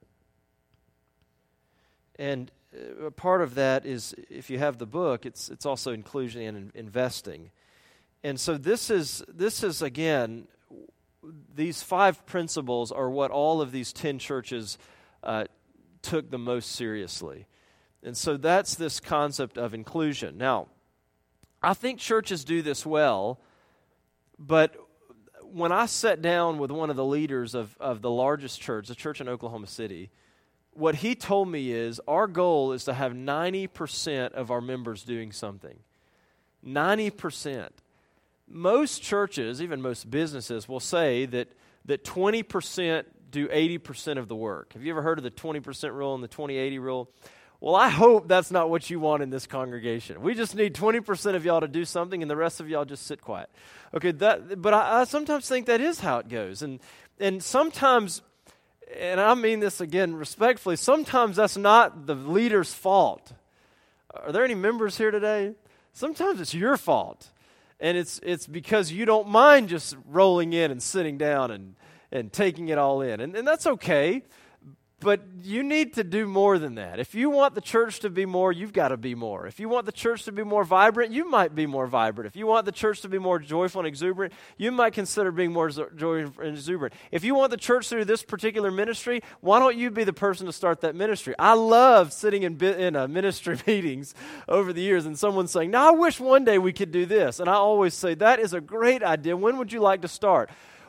And a part of that is, if you have the book, it's it's also inclusion and in investing. And so this is this is again, these five principles are what all of these ten churches uh, took the most seriously. And so that's this concept of inclusion. Now, I think churches do this well, but when I sat down with one of the leaders of, of the largest church, the church in Oklahoma City, what he told me is, our goal is to have ninety percent of our members doing something. ninety percent. Most churches, even most businesses, will say that, that twenty percent do eighty percent of the work. Have you ever heard of the twenty percent rule and the twenty eighty rule? Well, I hope that's not what you want in this congregation. We just need twenty percent of y'all to do something, and the rest of y'all just sit quiet. Okay, that, but I, I sometimes think that is how it goes. And and sometimes... And I mean this again respectfully, sometimes that's not the leader's fault. Are there any members here today? Sometimes it's your fault. And it's it's because you don't mind just rolling in and sitting down and, and taking it all in. And, and that's okay. But you need to do more than that. If you want the church to be more, you've got to be more. If you want the church to be more vibrant, you might be more vibrant. If you want the church to be more joyful and exuberant, you might consider being more joyful and exuberant. If you want the church to do this particular ministry, why don't you be the person to start that ministry? I love sitting in, in uh, ministry meetings over the years and someone saying, now I wish one day we could do this. And I always say, that is a great idea. When would you like to start?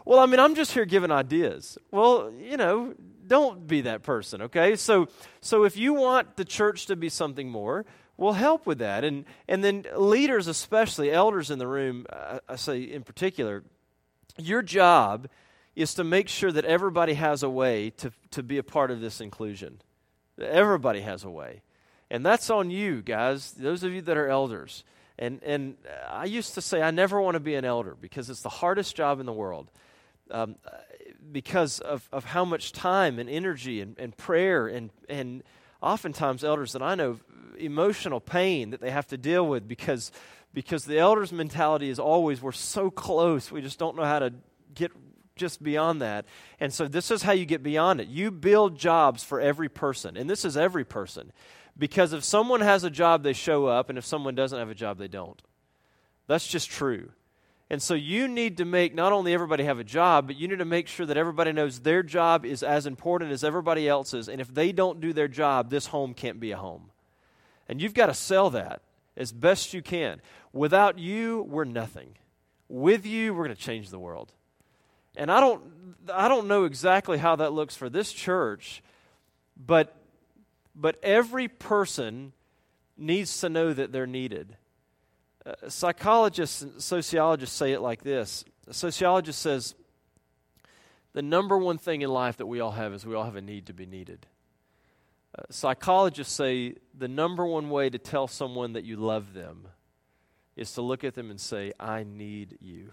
well, I mean, I'm just here giving ideas. Well, you know, don't be that person, okay? So so if you want the church to be something more, we'll help with that. And and then leaders, especially elders in the room, uh, I say in particular, your job is to make sure that everybody has a way to, to be a part of this inclusion. Everybody has a way. And that's on you, guys, those of you that are elders. And and I used to say I never want to be an elder because it's the hardest job in the world um, because of, of how much time and energy and, and prayer and, and oftentimes elders that I know, emotional pain that they have to deal with because, because the elders' mentality is always we're so close, we just don't know how to get just beyond that. And so this is how you get beyond it. You build jobs for every person, and this is every person. Because if someone has a job, they show up, and if someone doesn't have a job, they don't. That's just true. And so you need to make not only everybody have a job, but you need to make sure that everybody knows their job is as important as everybody else's, and if they don't do their job, this home can't be a home. And you've got to sell that as best you can. Without you, we're nothing. With you, we're going to change the world. And I don't, I don't know exactly how that looks for this church, but But every person needs to know that they're needed. Uh, psychologists and sociologists say it like this. A sociologist says, the number one thing in life that we all have is we all have a need to be needed. Uh, psychologists say the number one way to tell someone that you love them is to look at them and say, I need you.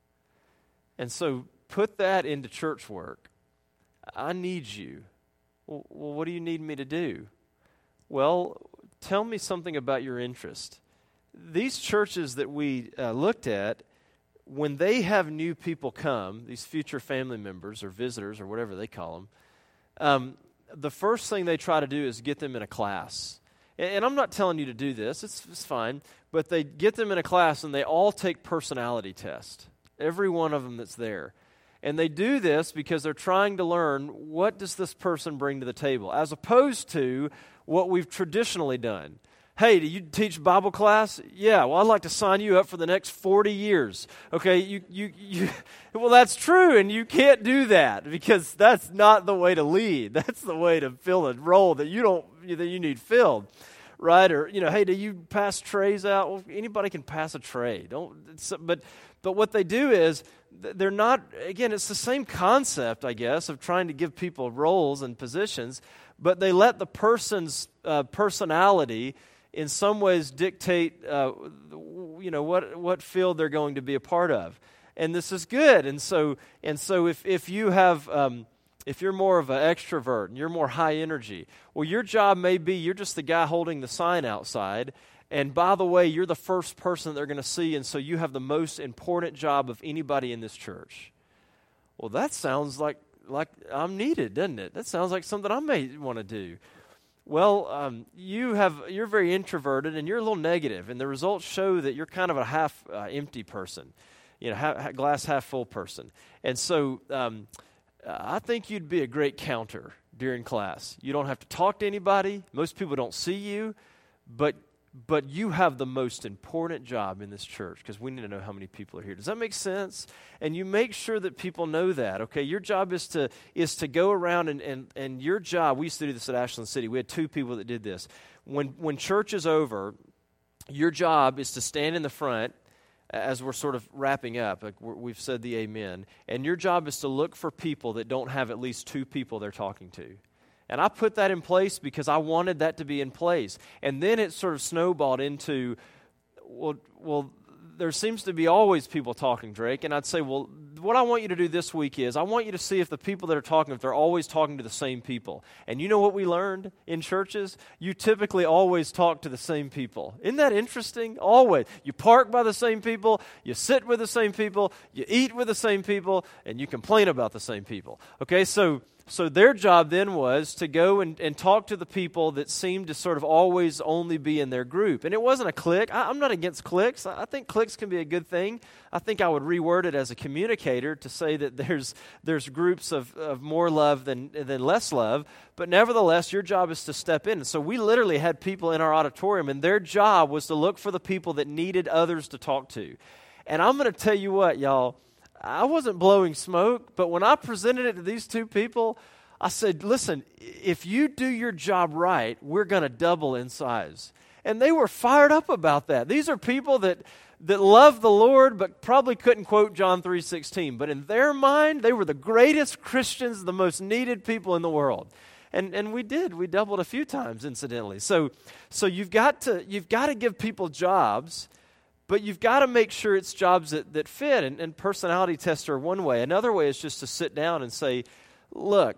And so put that into church work. I need you. Well, what do you need me to do? Well, tell me something about your interest. These churches that we uh, looked at, when they have new people come, these future family members or visitors or whatever they call them, um, the first thing they try to do is get them in a class. And, and I'm not telling you to do this, it's, it's fine, but they get them in a class and they all take personality tests, every one of them that's there. And they do this because they're trying to learn what does this person bring to the table, as opposed to what we've traditionally done. Hey, do you teach Bible class? Yeah, well, I'd like to sign you up for the next forty years. Okay, you, you, you. Well, that's true, and you can't do that because that's not the way to lead. That's the way to fill a role that you don't that you need filled, right? Or you know, hey, do you pass trays out? Well, anybody can pass a tray. Don't. It's, but but what they do is they're not. Again, it's the same concept, I guess, of trying to give people roles and positions, but they let the person's uh, personality in some ways dictate, uh, you know, what what field they're going to be a part of, and this is good. And so, and so, if if you have, um, if you're more of an extrovert and you're more high energy, well, your job may be you're just the guy holding the sign outside. And by the way, you're the first person they're going to see, and so you have the most important job of anybody in this church. Well, that sounds like like I'm needed, doesn't it? That sounds like something I may want to do. Well, um, you have, you're very introverted and you're a little negative, and the results show that you're kind of a half uh, empty person, you know, ha- glass half full person. And so um, I think you'd be a great counter during class. You don't have to talk to anybody. Most people don't see you, but but you have the most important job in this church because we need to know how many people are here. Does that make sense? And you make sure that people know that, okay? Your job is to is to go around and, and, and your job, we used to do this at Ashland City. We had two people that did this. When, when church is over, your job is to stand in the front as we're sort of wrapping up. Like we're, we've said the amen. And your job is to look for people that don't have at least two people they're talking to. And I put that in place because I wanted that to be in place. And then it sort of snowballed into, well, well, there seems to be always people talking, Drake. And I'd say, well, what I want you to do this week is I want you to see if the people that are talking, if they're always talking to the same people. And you know what we learned in churches? You typically always talk to the same people. Isn't that interesting? Always. You park by the same people, you sit with the same people, you eat with the same people, and you complain about the same people. Okay, so... So their job then was to go and, and talk to the people that seemed to sort of always only be in their group. And it wasn't a clique. I, I'm not against cliques. I, I think cliques can be a good thing. I think I would reword it as a communicator to say that there's there's groups of, of more love than, than less love. But nevertheless, your job is to step in. And so we literally had people in our auditorium, and their job was to look for the people that needed others to talk to. And I'm going to tell you what, y'all, I wasn't blowing smoke, but when I presented it to these two people, I said, listen, if you do your job right, we're going to double in size. And they were fired up about that. These are people that, that love the Lord, but probably couldn't quote John three sixteen. But in their mind, they were the greatest Christians, the most needed people in the world. And and we did. We doubled a few times, incidentally. So so you've got to you've got to give people jobs, but you've got to make sure it's jobs that, that fit. And, and personality tests are one way. Another way is just to sit down and say, look,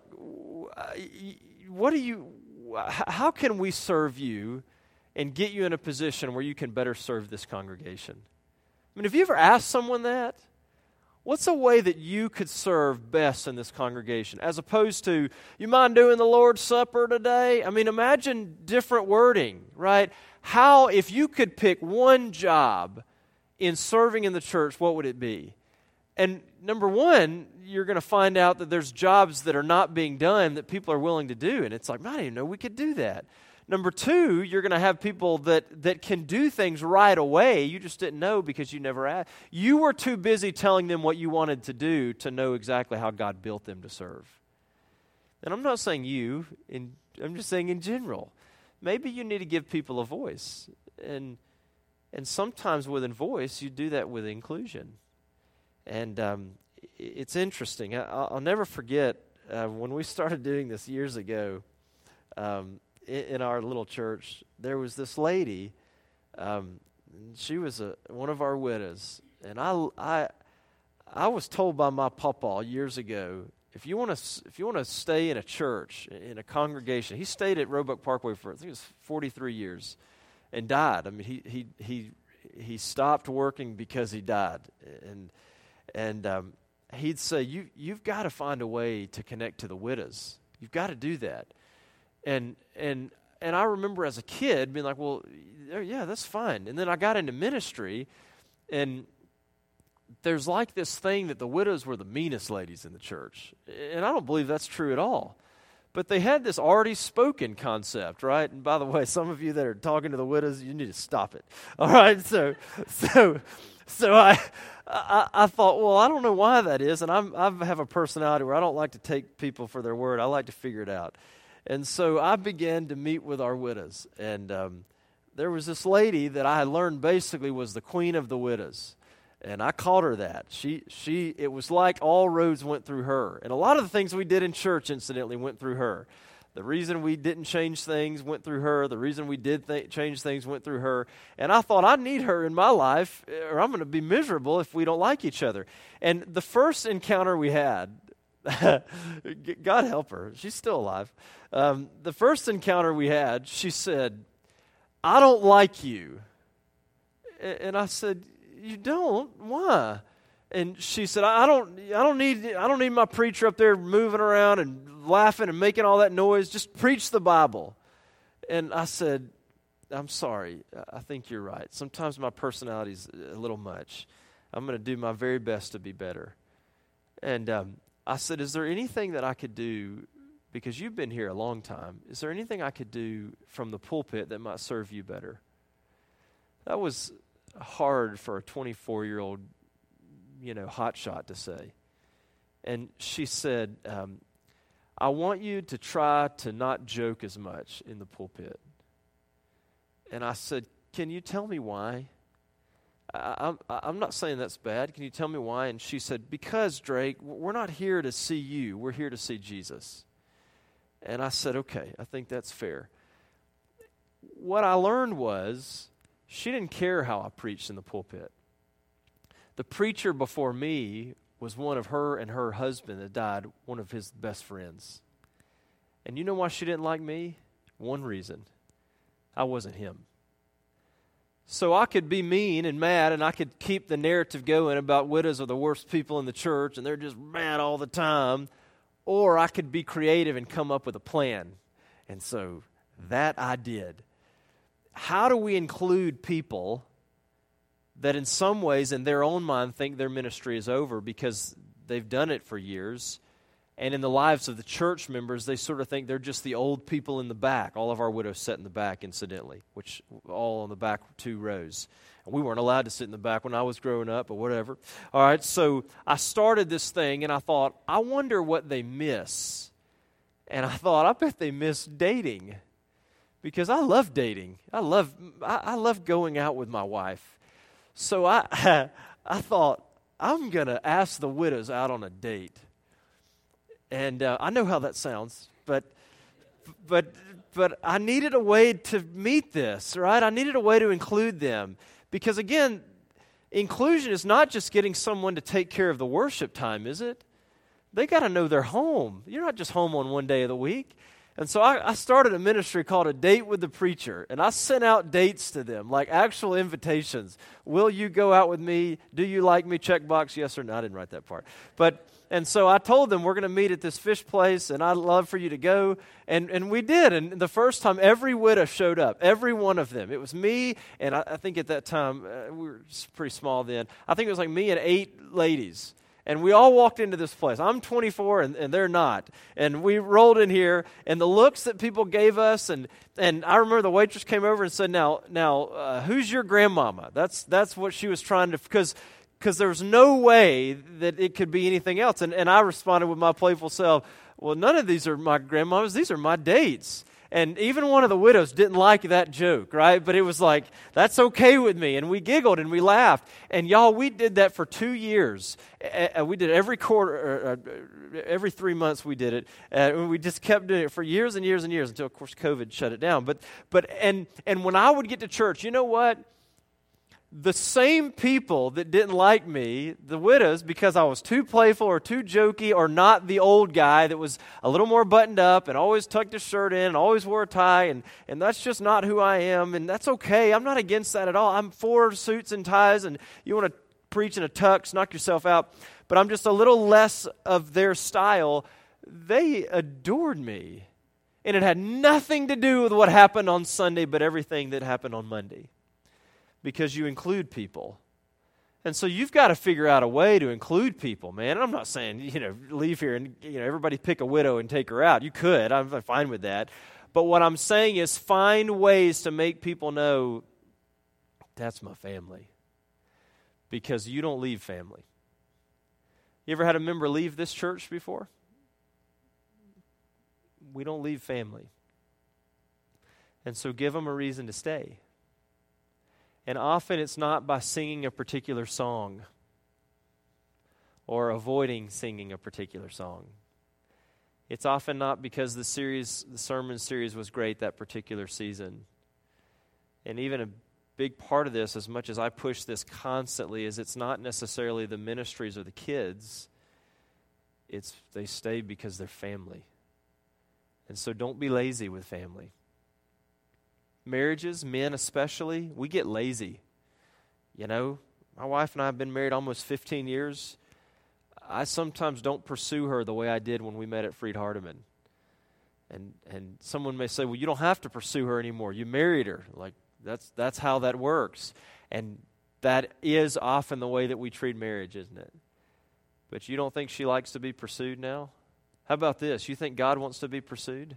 what do you, how can we serve you and get you in a position where you can better serve this congregation? I mean, have you ever asked someone that? What's a way that you could serve best in this congregation? As opposed to, you mind doing the Lord's Supper today? I mean, imagine different wording, right? How, if you could pick one job in serving in the church, what would it be? And number one, you're going to find out that there's jobs that are not being done that people are willing to do. And it's like, I didn't even know we could do that. Number two, you're going to have people that, that can do things right away. You just didn't know because you never asked. You were too busy telling them what you wanted to do to know exactly how God built them to serve. And I'm not saying you, in, I'm just saying in general. Maybe you need to give people a voice. And, and sometimes within voice, you do that with inclusion. And um, it's interesting. I, I'll never forget uh, when we started doing this years ago, um, in our little church, there was this lady. Um, she was a, one of our widows, and I, I, I was told by my papa years ago, if you want to, if you want to stay in a church, in a congregation, he stayed at Roebuck Parkway for I think it was forty-three years, and died. I mean, he he he he stopped working because he died, and and um, he'd say, you you've got to find a way to connect to the widows. You've got to do that. And and and I remember as a kid being like, well, yeah, that's fine. And then I got into ministry, and there's like this thing that the widows were the meanest ladies in the church. And I don't believe that's true at all. But they had this already spoken concept, right? And by the way, some of you that are talking to the widows, you need to stop it. All right, so so so I I, I thought, well, I don't know why that is, and I'm I have a personality where I don't like to take people for their word. I like to figure it out. And so I began to meet with our widows. And um, there was this lady that I learned basically was the queen of the widows. And I called her that. She, she, it was like all roads went through her. And a lot of the things we did in church, incidentally, went through her. The reason we didn't change things went through her. The reason we did th- change things went through her. And I thought, I need her in my life, or I'm going to be miserable if we don't like each other. And the first encounter we had, God help her, she's still alive. Um, the first encounter we had, she said, I don't like you. And I said, you don't? Why? And she said, I don't I don't need I don't need my preacher up there moving around and laughing and making all that noise. Just preach the Bible. And I said, I'm sorry. I think you're right. Sometimes my personality's a little much. I'm going to do my very best to be better. And um, I said, is there anything that I could do, because you've been here a long time, is there anything I could do from the pulpit that might serve you better? That was hard for a twenty-four-year-old, you know, hotshot to say. And she said, um, I want you to try to not joke as much in the pulpit. And I said, can you tell me why? I, I'm, I'm not saying that's bad. Can you tell me why? And she said, because, Drake, we're not here to see you. We're here to see Jesus. And I said, okay, I think that's fair. What I learned was she didn't care how I preached in the pulpit. The preacher before me was one of her and her husband that died, one of his best friends. And you know why she didn't like me? One reason. I wasn't him. So I could be mean and mad, and I could keep the narrative going about widows are the worst people in the church, and they're just mad all the time. Or I could be creative and come up with a plan. And so that I did. How do we include people that in some ways in their own mind think their ministry is over because they've done it for years, and in the lives of the church members, they sort of think they're just the old people in the back. All of our widows sat in the back, incidentally, which all on the back two rows. We weren't allowed to sit in the back when I was growing up, but whatever. All right, so I started this thing, and I thought, I wonder what they miss. And I thought, I bet they miss dating, because I love dating. I love I, I love going out with my wife. So I I thought, I'm going to ask the widows out on a date. And uh, I know how that sounds, but but but I needed a way to meet this, right? I needed a way to include them. Because again, inclusion is not just getting someone to take care of the worship time, is it? They got to know their home. You're not just home on one day of the week. And so I, I started a ministry called A Date with the Preacher, and I sent out dates to them, like actual invitations. Will you go out with me? Do you like me? Checkbox, yes or no. I didn't write that part. But and so I told them we're going to meet at this fish place, and I'd love for you to go. And and we did. And the first time, every widow showed up, every one of them. It was me, and I, I think at that time, uh, we were pretty small then. I think it was like me and eight ladies. And we all walked into this place. I'm twenty-four, and, and they're not. And we rolled in here, and the looks that people gave us, and and I remember the waitress came over and said, now, now uh, who's your grandmama? That's that's what she was trying to, because because there was no way that it could be anything else. And, and I responded with my playful self, well, none of these are my grandmamas. These are my dates. And even one of the widows didn't like that joke, right? But it was like, that's okay with me. And we giggled and we laughed. And y'all, we did that for two years. Uh, we did every quarter, uh, every three months we did it. Uh, we just kept doing it for years and years and years until, of course, COVID shut it down. But, but and and when I would get to church, you know what? The same people that didn't like me, the widows, because I was too playful or too jokey or not the old guy that was a little more buttoned up and always tucked his shirt in and always wore a tie, and, and that's just not who I am, and that's okay. I'm not against that at all. I'm for suits and ties, and you want to preach in a tux, knock yourself out, but I'm just a little less of their style. They adored me, and it had nothing to do with what happened on Sunday, but everything that happened on Monday. Because you include people. And so you've got to figure out a way to include people, man. And I'm not saying, you know, leave here and, you know, everybody pick a widow and take her out. You could. I'm fine with that. But what I'm saying is find ways to make people know that's my family. Because you don't leave family. You ever had a member leave this church before? We don't leave family. And so give them a reason to stay. And often it's not by singing a particular song or avoiding singing a particular song. It's often not because the series, the sermon series was great that particular season. And even a big part of this, as much as I push this constantly, is it's not necessarily the ministries or the kids. It's they stay because they're family. And so don't be lazy with family. Marriages, men especially, we get lazy. You know, my wife and I have been married almost fifteen years. I sometimes don't pursue her the way I did when we met at Freed Hardeman. And and someone may say, well, you don't have to pursue her anymore. You married her. Like, that's that's how that works. And that is often the way that we treat marriage, isn't it? But you don't think she likes to be pursued now? How about this? You think God wants to be pursued?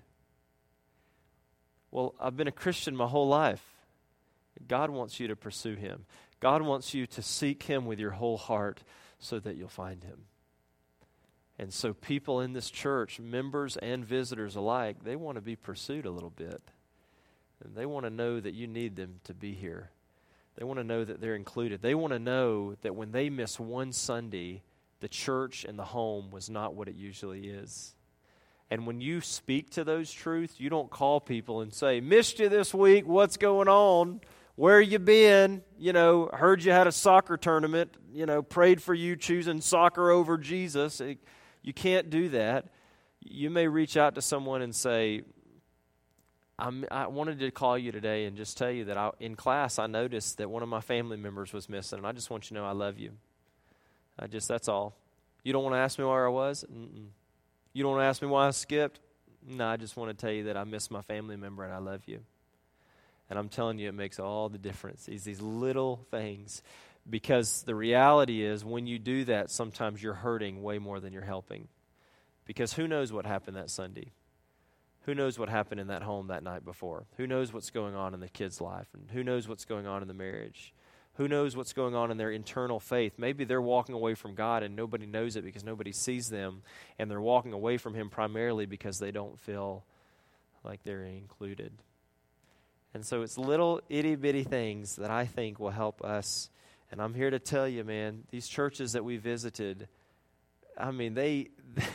Well, I've been a Christian my whole life. God wants you to pursue Him. God wants you to seek Him with your whole heart so that you'll find Him. And so people in this church, members and visitors alike, they want to be pursued a little bit. And they want to know that you need them to be here. They want to know that they're included. They want to know that when they miss one Sunday, the church and the home was not what it usually is. And when you speak to those truths, you don't call people and say, missed you this week, what's going on? Where you been? You know, heard you had a soccer tournament, you know, prayed for you choosing soccer over Jesus. It, you can't do that. You may reach out to someone and say, I'm, I wanted to call you today and just tell you that I, in class I noticed that one of my family members was missing, and I just want you to know I love you. I just, that's all. You don't want to ask me where I was? Mm-mm. You don't want to ask me why I skipped? No, I just want to tell you that I miss my family member and I love you. And I'm telling you, it makes all the difference. These, these little things. Because the reality is, when you do that, sometimes you're hurting way more than you're helping. Because who knows what happened that Sunday? Who knows what happened in that home that night before? Who knows what's going on in the kid's life? And who knows what's going on in the marriage? Who knows what's going on in their internal faith? Maybe they're walking away from God and nobody knows it because nobody sees them, and they're walking away from Him primarily because they don't feel like they're included. And so it's little itty-bitty things that I think will help us. And I'm here to tell you, man, these churches that we visited, I mean, they,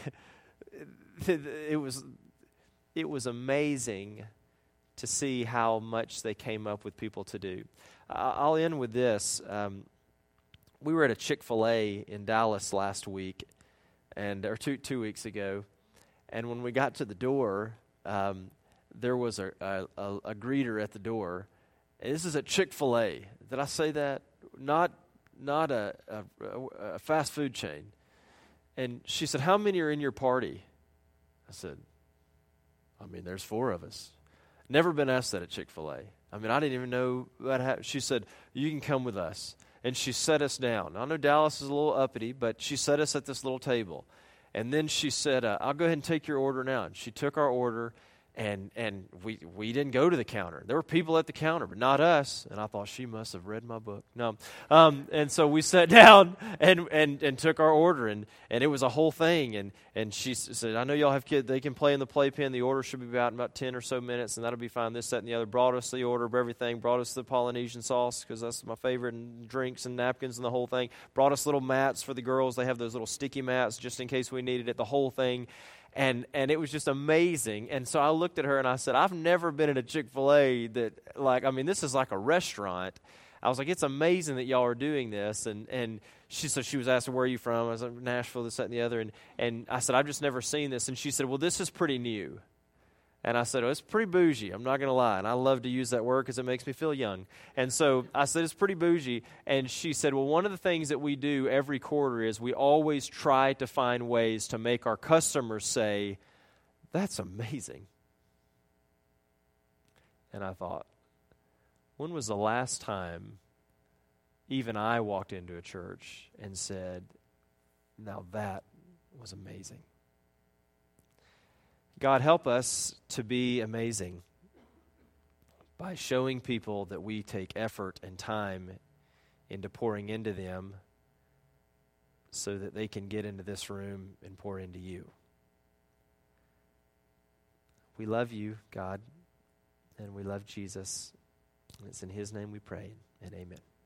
it was, it was amazing to see how much they came up with people to do. I'll end with this. Um, we were at a Chick-fil-A in Dallas last week, and or two two weeks ago, and when we got to the door, um, there was a, a, a, a greeter at the door. And this is at Chick-fil-A. Did I say that? Not not a, a, a fast food chain. And she said, "How many are in your party?" I said, "I mean, there's four of us." Never been asked that at Chick-fil-A. I mean, I didn't even know that happened. She said, "You can come with us." And she set us down. I know Dallas is a little uppity, but she set us at this little table. And then she said, uh, "I'll go ahead and take your order now." And she took our order, and and we we didn't go to the counter. There were people at the counter, but not us. And I thought, she must have read my book. No. Um, and so we sat down and, and, and took our order, and, and it was a whole thing. And, and she said, "I know y'all have kids. They can play in the playpen. The order should be out in about ten or so minutes, and that'll be fine." This, that, and the other. Brought us the order of everything. Brought us the Polynesian sauce, because that's my favorite, and drinks and napkins and the whole thing. Brought us little mats for the girls. They have those little sticky mats just in case we needed it, the whole thing. And and it was just amazing. And so I looked at her and I said, "I've never been at a Chick-fil-A that, like, I mean, this is like a restaurant." I was like, "It's amazing that y'all are doing this." And and she said, she was asking, "Where are you from?" I was like, "Nashville," this, that, and the other. And, and I said, "I've just never seen this." And she said, "Well, this is pretty new." And I said, "Oh, it's pretty bougie. I'm not going to lie." And I love to use that word because it makes me feel young. And so I said, "It's pretty bougie." And she said, "Well, one of the things that we do every quarter is we always try to find ways to make our customers say, 'That's amazing.'" And I thought, when was the last time even I walked into a church and said, "Now that was amazing"? God, help us to be amazing by showing people that we take effort and time into pouring into them so that they can get into this room and pour into you. We love you, God, and we love Jesus. And it's in His name we pray, and amen.